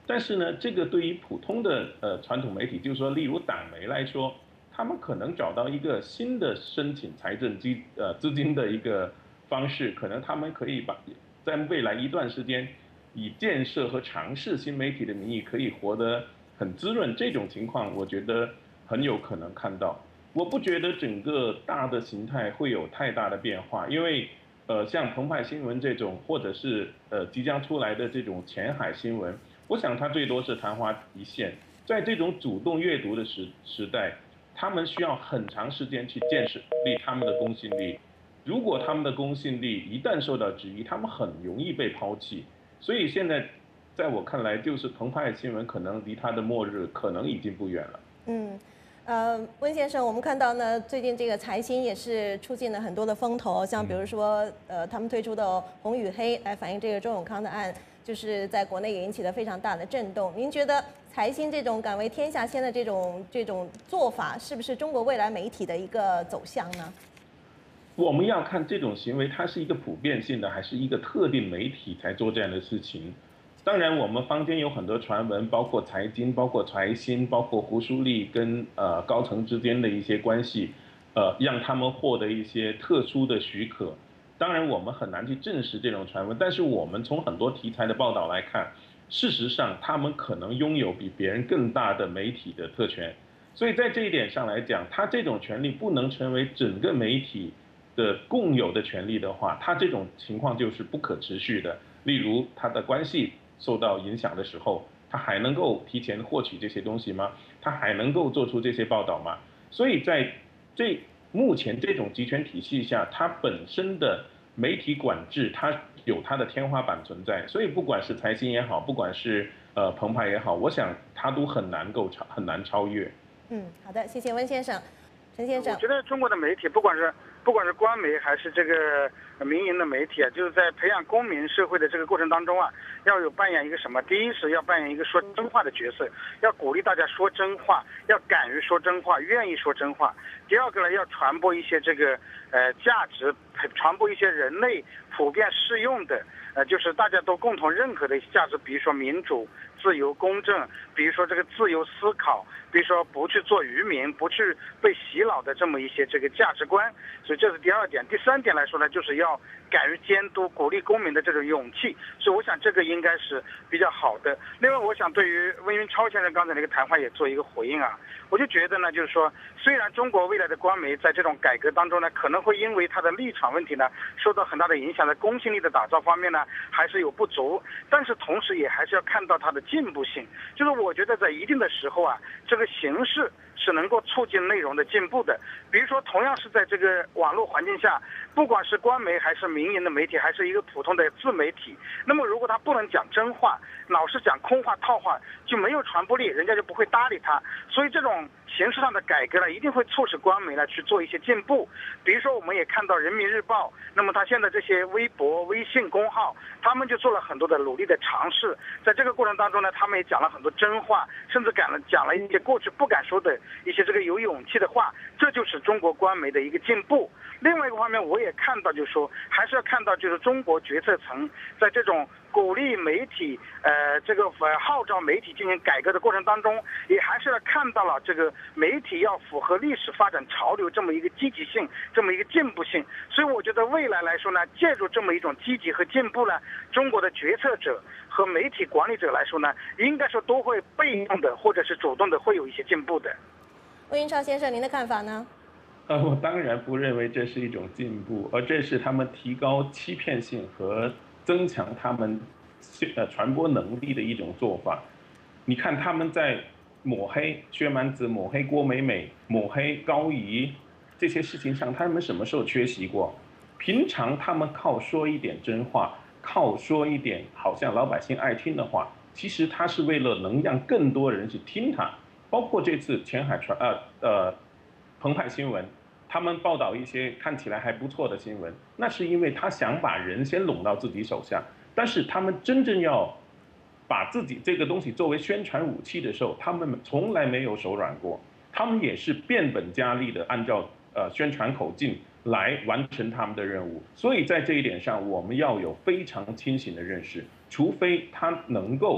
但是呢，这个对于普通的传统媒体，就是说例如党媒来说，他们可能找到一个新的申请财政资金的一个方式，可能他们可以在未来一段时间以建设和尝试新媒体的名义，可以活得很滋润。这种情况，我觉得很有可能看到。我不觉得整个大的形态会有太大的变化，因为像澎湃新闻这种，或者是即将出来的这种前海新闻，我想它最多是昙花一现。在这种主动阅读的时代，他们需要很长时间去建立他们的公信力。如果他们的公信力一旦受到质疑，他们很容易被抛弃。所以现在在我看来，就是澎湃新闻可能离它的末日可能已经不远了。 温先生，我们看到呢，最近这个财新也是出尽了很多的风头，像比如说，他们推出的红与黑来反映这个周永康的案，就是在国内也引起了非常大的震动。您觉得财新这种敢为天下先的这种做法，是不是中国未来媒体的一个走向呢？ 我们要看这种行为，它是一个普遍性的，还是一个特定媒体才做这样的事情。当然，我们坊间有很多传闻，包括财经、包括财新、包括胡舒立跟高层之间的一些关系，让他们获得一些特殊的许可。当然，我们很难去证实这种传闻，但是我们从很多题材的报道来看，事实上他们可能拥有比别人更大的媒体的特权。所以在这一点上来讲，他这种权利不能成为整个媒体的共有的权利的话，他这种情况就是不可持续的。例如，他的关系受到影响的时候，他还能够提前获取这些东西吗？他还能够做出这些报道吗？所以在目前这种集权体系下，它本身的媒体管制，它有它的天花板存在。所以不管是财新也好，不管是澎湃也好，我想它都很难超越。 好的，谢谢温先生。陈先生， 我觉得中国的媒体，不管是官媒还是这个民营的媒体啊，就是在培养公民社会的这个过程当中啊，要有扮演一个什么？第一是要扮演一个说真话的角色，要鼓励大家说真话，要敢于说真话，愿意说真话。第二个呢，要传播一些这个价值，传播一些人类普遍适用的就是大家都共同认可的一些价值，比如说民主、自由、公正，比如说这个自由思考，比如说不去做愚民，不去被洗脑的这么一些这个价值观。所以这是第二点。第三点来说呢，就是要敢于监督，鼓励公民的这种勇气。所以我想这个应该是比较好的。另外，我想对于温云超先生刚才那个谈话也做一个回应啊。我就觉得呢，就是说，虽然中国未来的官媒在这种改革当中呢，可能会因为它的立场问题呢，受到很大的影响，在公信力的打造方面呢，还是有不足，但是同时也还是要看到它的进步性。就是我觉得在一定的时候啊，这个形式是能够促进内容的进步的。比如说，同样是在这个网络环境下，不管是官媒还是民营的媒体，还是一个普通的自媒体，那么如果他不能讲真话，老是讲空话套话，就没有传播力，人家就不会搭理他。所以这种形式上的改革呢，一定会促使官媒呢去做一些进步。比如说，我们也看到人民日报，那么他现在这些微博、微信公号，他们就做了很多的努力的尝试。在这个过程当中呢，他们也讲了很多真话，甚至讲了一些过去不敢说的一些这个有勇气的话，这就是中国官媒的一个进步。另外一个方面，我也看到，就是说，还是要看到，就是中国决策层在这种鼓励媒体，号召媒体进行改革的过程当中，也还是要看到了这个媒体要符合历史发展潮流这么一个积极性，这么一个进步性。所以我觉得未来来说呢，借助这么一种积极和进步呢，中国的决策者和媒体管理者来说呢，应该说都会被动的或者是主动的会有一些进步的。 温云超先生，您的看法呢？ 我当然不认为这是一种进步，而这是他们提高欺骗性和增强他们传播能力的一种做法。你看他们在抹黑薛蛮子、抹黑郭美美、抹黑高仪这些事情上，他们什么时候缺席过？平常他们靠说一点真话，靠说一点好像老百姓爱听的话，其实他是为了能让更多人去听他。包括这次前海澎湃新闻，他们报道一些看起来还不错的新闻，那是因为他想把人先拢到自己手下。但是他们真正要把自己这个东西作为宣传武器的时候，他们从来没有手软过，他们也是变本加厉的按照宣传口径来完成他们的任务。所以在这一点上，我们要有非常清醒的认识，除非他能够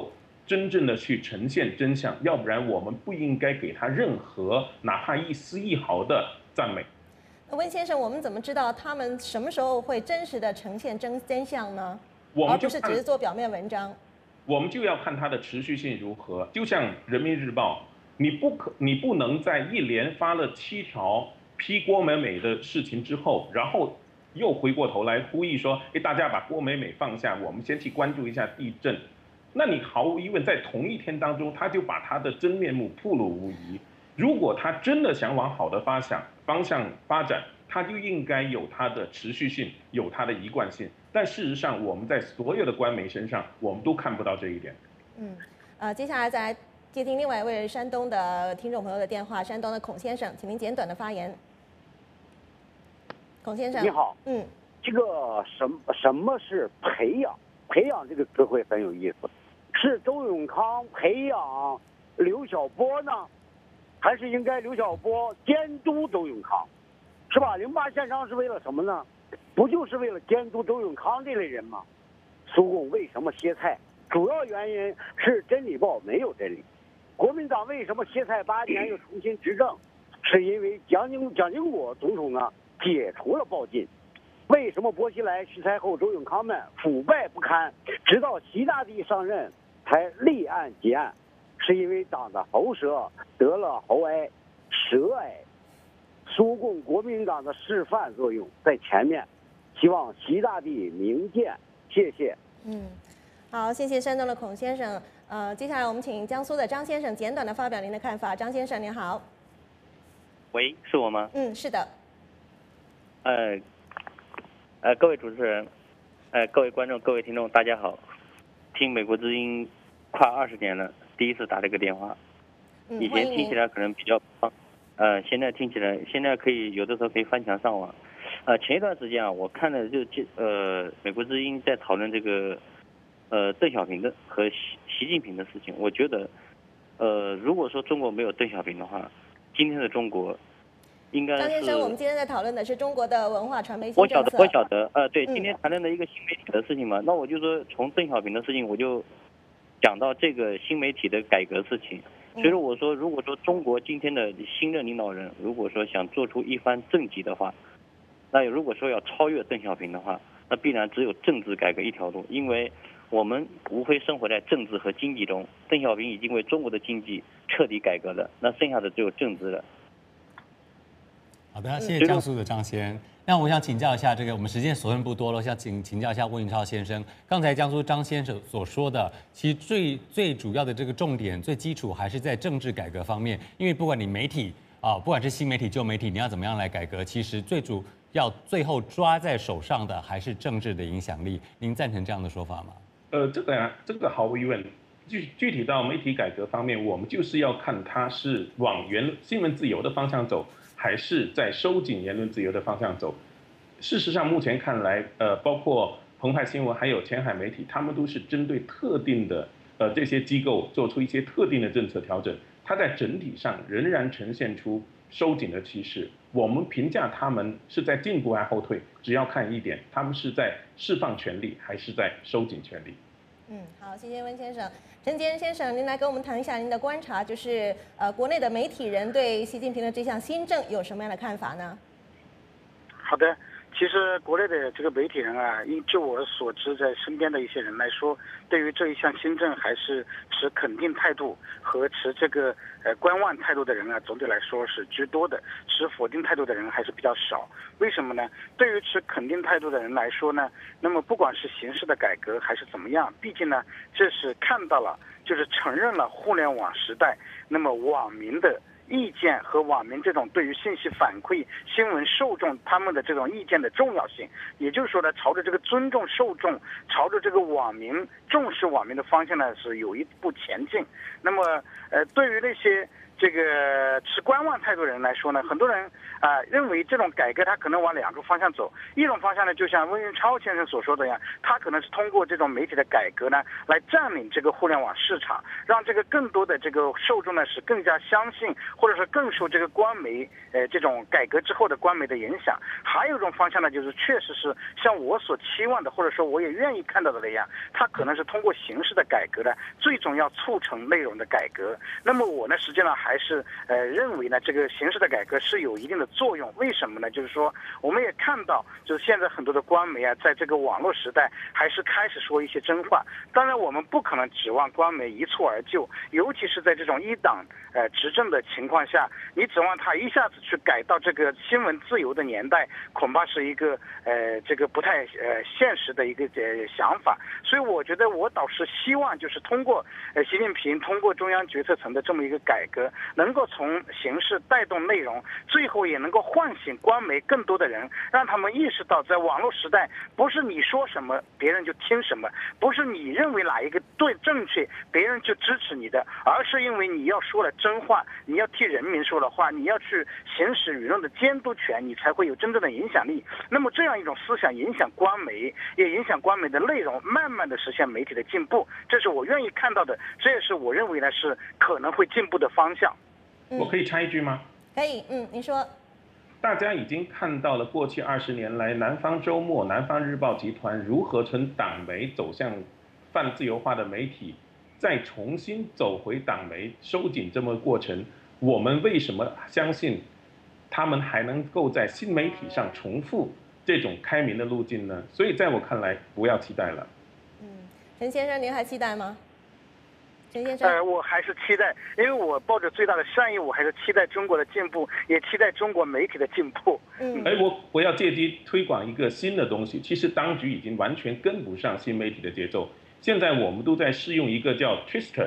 真正的去呈现真相，要不然我们不应该给他任何哪怕一丝一毫的赞美。 温先生，我们怎么知道他们什么时候会真实的呈现真相呢？而不是只是做表面文章。 我们就要看它的持续性如何。就像人民日报，你不能在一连发了7条批郭美美的事情之后，然后又回过头来呼吁说，大家把郭美美放下，我们先去关注一下地震。那你毫无疑问在同一天当中，他就把他的真面目暴露无遗。如果他真的想往好的方向发展，他就应该有他的持续性，有他的一贯性。但事实上，我们在所有的官媒身上，我们都看不到这一点。 接下来再来接听另外一位山东的听众朋友的电话，山东的孔先生，请您简短的发言。孔先生， 你好。这个什么是培养？培养这个词汇很有意思，是周永康培养刘晓波呢，还是应该刘晓波监督周永康？是吧？08线上是为了什么呢？不就是为了监督周永康这类人吗？苏共为什么歇菜？主要原因是《真理报》没有真理。国民党为什么歇菜8年又重新执政？是因为蒋经国总统啊解除了报禁。为什么薄熙来、徐才厚、周永康们腐败不堪，直到习大帝上任才立案结案？是因为党的喉舌得了喉癌、舌癌。苏共国民党的示范作用在前面，希望习大帝明鉴，谢谢。 好，谢谢山东的孔先生。接下来我们请江苏的张先生简短的发表您的看法。张先生您好。 喂，是我吗？ 是的。 各位主持人，各位观众，各位听众，大家好。听美国之音快20年了，第一次打这个电话。以前听起来可能比较现在听起来，现在可以有的时候可以翻墙上网。前一段时间啊，我看了美国之音在讨论这个邓小平的和习近平的事情。我觉得如果说中国没有邓小平的话，今天的中国应该是。张先生，我们今天在讨论的是中国的文化传媒新政策。 我晓得，对，今天谈论的一个新媒体的事情嘛，那我就说从邓小平的事情，我就讲到这个新媒体的改革事情。所以说我说，如果说中国今天的新任领导人，如果说想做出一番政绩的话，那如果说要超越邓小平的话，那必然只有政治改革一条路，因为我们无非生活在政治和经济中。邓小平已经为中国的经济彻底改革了，那剩下的只有政治了。 好的，谢谢江苏的张先。那我想请教一下，我们时间所剩不多了，想请教一下温云超先生。刚才江苏张先生所说的，其实最主要的这个重点、最基础还是在政治改革方面。因为不管你媒体不管是新媒体、旧媒体，你要怎么样来改革，其实最后抓在手上的还是政治的影响力。您赞成这样的说法吗？ 这个毫无疑问。具体到媒体改革方面，我们就是要看它是往新闻自由的方向走，还是在收紧言论自由的方向走。事实上，目前看来，包括澎湃新闻还有前海媒体，他们都是针对特定的这些机构做出一些特定的政策调整，它在整体上仍然呈现出收紧的趋势。我们评价他们是在进步还后退，只要看一点，他们是在释放权力还是在收紧权力。 好，谢谢温先生。陈杰仁先生，您来跟我们谈一下您的观察，就是国内的媒体人对习近平的这项新政有什么样的看法呢？ 好的，其实国内的这个媒体人啊，就我所知，在身边的一些人来说，对于这一项新政还是持肯定态度和持这个观望态度的人啊，总体来说是居多的，持否定态度的人还是比较少。为什么呢？对于持肯定态度的人来说呢，那么不管是形式的改革还是怎么样，毕竟呢，这是看到了，就是承认了互联网时代，那么网民的意见和网民这种对于信息反馈、新闻受众他们的这种意见的重要性，也就是说呢，朝着这个尊重受众、朝着这个网民重视网民的方向呢，是有一步前进。那么，对于那些这个持观望态度的人来说呢，很多人认为这种改革它可能往2种方向走。一种方向呢，就像温云超先生所说的一样，他可能是通过这种媒体的改革呢，来占领这个互联网市场，让这个更多的这个受众呢是更加相信，或者说更受这个官媒这种改革之后的官媒的影响。还有一种方向呢，就是确实是像我所期望的，或者说我也愿意看到的那样，它可能是通过形式的改革呢，最终要促成内容的改革。那么我呢，实际上还是认为呢，这个形式的改革是有一定的作用。为什么呢？就是说我们也看到，就是现在很多的官媒啊，在这个网络时代还是开始说一些真话。当然我们不可能指望官媒一蹴而就，尤其是在这种一党执政的情况下，你指望他一下子去改到这个新闻自由的年代，恐怕是一个这个不太现实的一个想法。所以我觉得我倒是希望就是通过习近平通过中央决策层的这么一个改革，能够从形式带动内容，最后也能够唤醒官媒更多的人，让他们意识到在网络时代，不是你说什么别人就听什么，不是你认为哪一个对正确别人就支持你的，而是因为你要说了真话，你要替人民说了话，你要去行使舆论的监督权，你才会有真正的影响力。那么这样一种思想影响官媒，也影响官媒的内容，慢慢的实现媒体的进步，这是我愿意看到的，这也是我认为呢是可能会进步的方向。 我可以插一句吗？ 可以，您说。 大家已经看到了过去20年来，南方周末、南方日报集团如何从党媒走向泛自由化的媒体，再重新走回党媒收紧这么过程。我们为什么相信他们还能够在新媒体上重复这种开明的路径呢？所以在我看来，不要期待了。 陈先生，您还期待吗？陈先生， 我还是期待，因为我抱着最大的善意，我还是期待中国的进步，也期待中国媒体的进步。 我要借机推广一个新的东西。其实当局已经完全跟不上新媒体的节奏。现在我们都在试用一个叫 Twister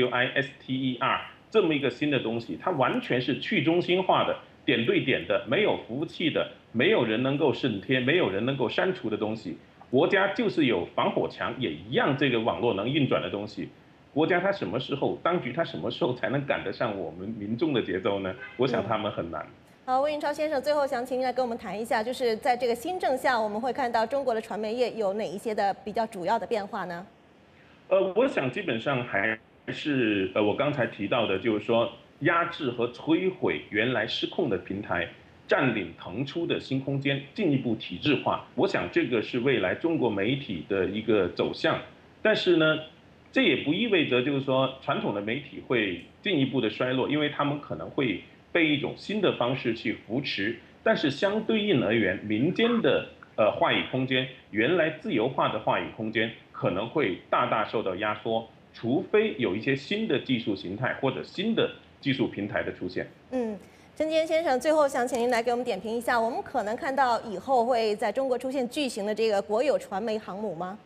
(TWISTER) 这么一个新的东西，它完全是去中心化的、点对点的、没有服务器的、没有人能够审贴、没有人能够删除的东西。国家就是有防火墙，也一样这个网络能运转的东西。国家它什么时候，当局它什么时候才能赶得上我们民众的节奏呢？我想他们很难。 好，温云超先生，最后想请您来跟我们谈一下，就是在这个新政下，我们会看到中国的传媒业有哪一些的比较主要的变化呢？ 我想基本上还是我刚才提到的，就是说压制和摧毁原来失控的平台，占领腾出的新空间，进一步体制化。我想这个是未来中国媒体的一个走向。但是呢，这也不意味着就是说传统的媒体会进一步的衰落，因为他们可能会被一种新的方式去扶持。但是相对应而言，民间的话语空间，原来自由化的话语空间可能会大大受到压缩，除非有一些新的技术形态或者新的技术平台的出现。 陈吉安先生，最后想请您来给我们点评一下，我们可能看到以后会在中国出现巨型的这个国有传媒航母吗？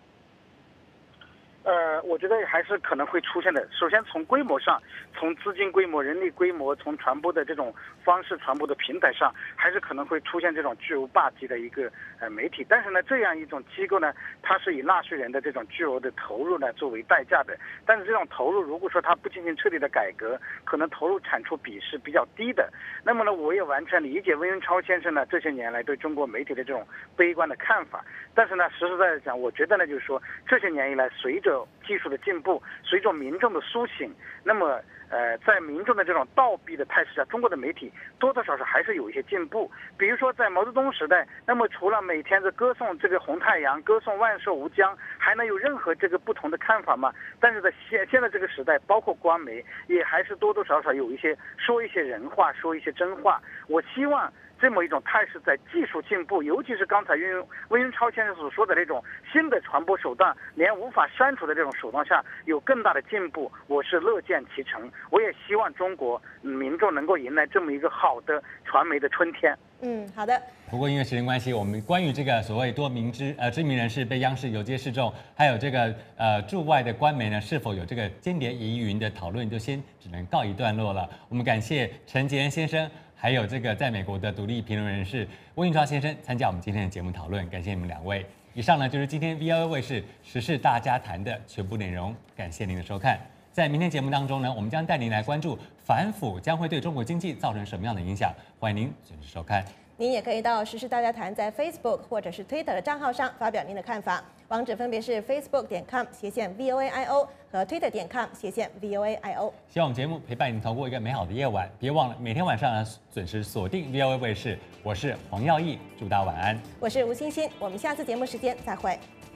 我觉得还是可能会出现的。首先从规模上，从资金规模、人力规模，从传播的这种方式、传播的平台上，还是可能会出现这种巨无霸级的一个媒体。但是呢，这样一种机构呢，它是以纳税人的这种巨额的投入呢作为代价的。但是这种投入，如果说它不进行彻底的改革，可能投入产出比是比较低的。那么呢，我也完全理解温云超先生呢这些年来对中国媒体的这种悲观的看法。但是呢，实在的讲，我觉得呢，就是说这些年以来，随着技术的进步，随着民众的苏醒，那么在民众的这种倒逼的态势下，中国的媒体多多少少还是有一些进步。比如说在毛泽东时代，那么除了每天的歌颂这个红太阳，歌颂万寿无疆，还能有任何这个不同的看法吗？但是在现在这个时代，包括官媒也还是多多少少有一些说一些人话，说一些真话。我希望这么一种态势在技术进步，尤其是刚才温云超先生所说的那种新的传播手段，连无法删除的这种手段下，有更大的进步，我是乐见其成。我也希望中国民众能够迎来这么一个好的传媒的春天。 好的。 不过因为时间关系，我们关于这个所谓多名知名人士被央视游街示众，还有这个驻外的官媒呢是否有这个间谍疑云的讨论，就先只能告一段落了。我们感谢陈吉安先生，还有这个在美国的独立评论人士温云超先生参加我们今天的节目讨论，感谢你们两位。以上呢就是今天 VOA 卫视时事大家谈的全部内容，感谢您的收看。在明天节目当中呢，我们将带您来关注反腐将会对中国经济造成什么样的影响？欢迎您准时收看。 您也可以到时事大家谈在 Facebook 或者是 Twitter 的账号上发表您的看法，网址分别是 facebook.com/VOAIO 和 Twitter.com/VOAIO。 希望我们节目陪伴您度过一个美好的夜晚，别忘了每天晚上呢准时锁定 VOA 卫视。我是黄耀义，祝大家晚安。 我是吴欣欣，我们下次节目时间再会。